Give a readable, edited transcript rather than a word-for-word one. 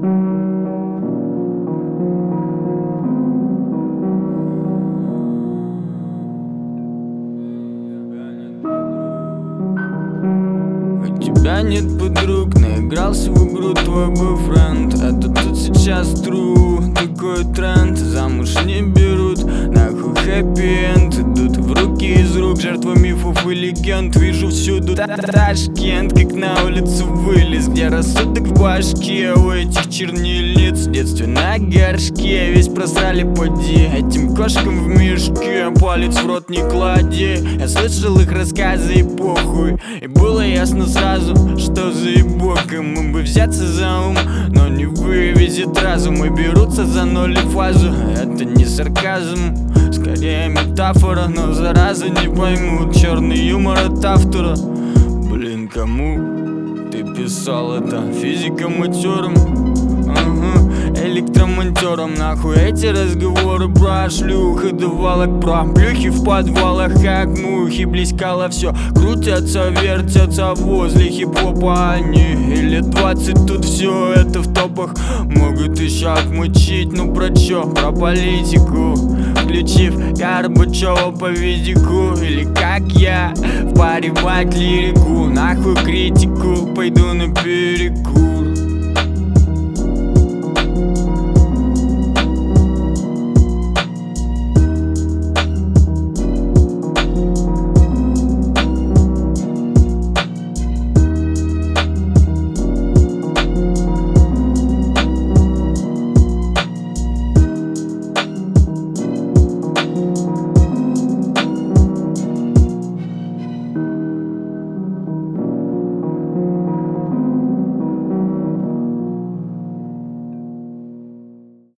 У тебя нет подруг, наигрался в игру твой бойфренд. Это тут сейчас true, такой тренд. Замуж не берут, нахуй хэппи-энд. Идут в руки из рук, жертва мифов и легенд. Вижу всюду Ташкент, как на улицу вылез, где рассудок в башке у этих чернильниц. В детстве на горшке весь просрали, поди. Этим кошкам в мешке палец в рот не клади. Я слышал их рассказы и похуй, и было ясно сразу, что заебока. Мы бы взяться за ум, но не вывезет разум. И берутся за ноль и фазу. Это не сарказм, скорее метафора, но зараза не поймут черный юмор от автора. Блин, кому ты писал это? Физикам, матерам? Электромонтером, нахуй эти разговоры про шлюх и давалок, про плюхи в подвалах, как мухи. Близкало все, крутятся, вертятся возле хип-хопа они. И лет 20 тут все это в топах. Могут еще отмучить, ну про чё? Про политику, включив Горбачева по видику. Или как я впаривать лирику, нахуй критику, пойду на перекур.